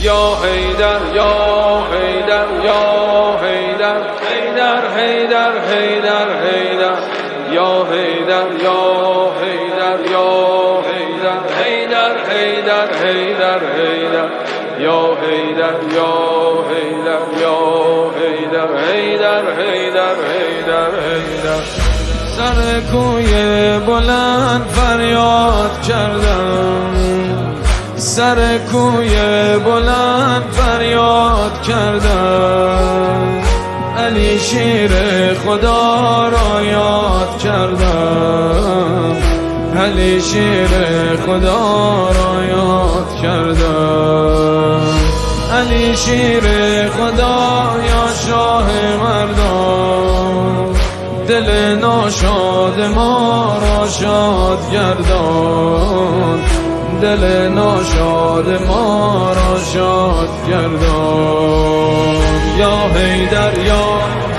یا حیدر یا حیدر یا حیدر حیدر حیدر حیدر حیدر یا حیدر یا حیدر یا حیدر حیدر حیدر حیدر حیدر یا حیدر یا حیدر یا حیدر حیدر حیدر حیدر حیدر سر کوی بلند فریاد کردم، سر کوی بلند فریاد کردم، علی شیر خدا را یاد کردم، علی شیر خدا را یاد کردم، علی شیر خدا یا شاه مردان، دل ناشاد ما را شاد گردان، دل ناشاد ما را شاد گردان. یا حیدر یا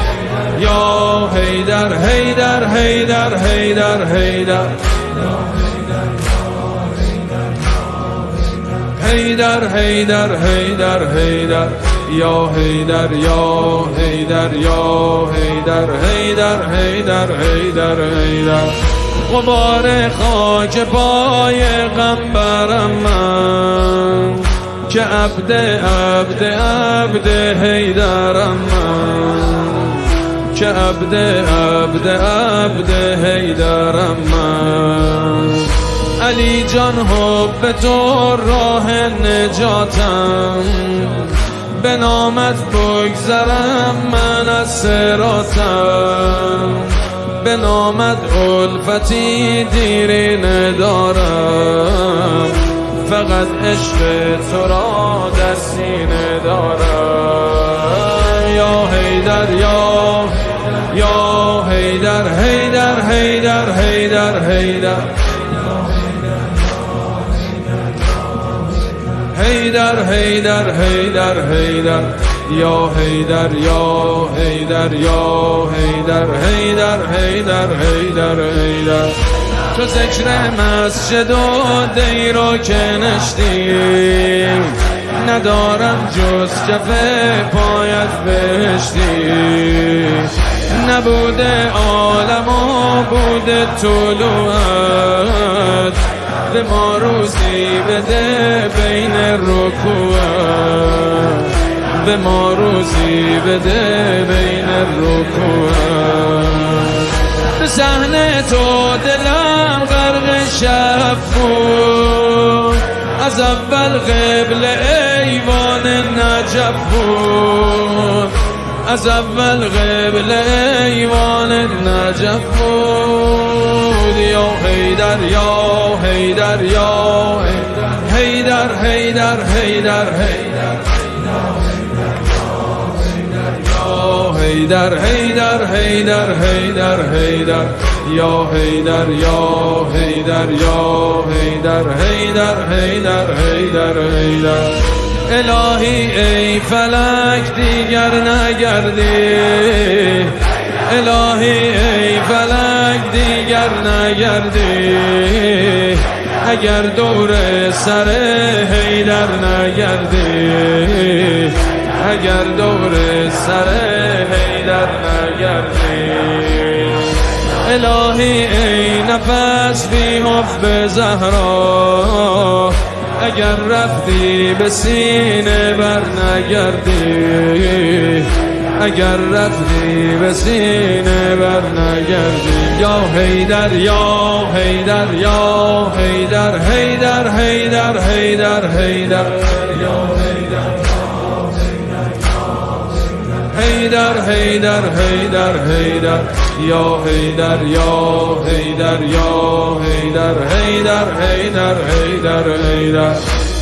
حیدر حیدر حیدر حیدر حیدر حیدر حیدر حیدر حیدر یا حیدر یا حیدر یا حیدر حیدر حیدر حیدر حیدر غبار خاک پای غمبرم من، که عبد عبد عبد حیدرم من، که عبد عبد عبد حیدرم من. علی جان حب تو راه نجاتم، به نامت بگذرم من از صراطم، به نامت الفتی دیری ندارم، فقط عشق تو را در سینه دارم. یا حیدر یا حیدر حیدر حیدر حیدر حیدر حیدر حیدر حیدر حیدر یا حیدر یا حیدر یا حیدر حیدر حیدر حیدر حیدر تو ذکر مسجد و دیر و کنشتی، ندارم جز کف پایت بهشتی، نبوده عالم و بوده طلوعت، به ما روزی بده بین رکوعت، به ما روزی بده بین رکوعت. به صحنه تو دلم غرق شب بود، از اول قبل ایوان نجف بود، از اول قبل ایوان نجف بود. یا حیدر یا حیدر یا حیدر حیدر حیدر حیدر حیدر حیدر حیدر حیدر حیدر یا حیدر یا حیدر یا حیدر حیدر حیدر حیدر حیدر. الهی ای فلک دیگر نگردی، الهی ای فلک دیگر نگردی، اگر دور سر حیدر نگردی، اگر دور سر حیدر نگردی. الهی ای نفس بی حب زهرا، اگر رفتی به سینه بر نگردی، اگر رفتی به سینه بر نگردی. یا حیدر یا حیدر یا حیدر حیدر حیدر حیدر حیدر یا حیدر حیدر حیدر حیدر یا حیدر یا حیدر یا حیدر حیدر حیدر حیدر حیدر.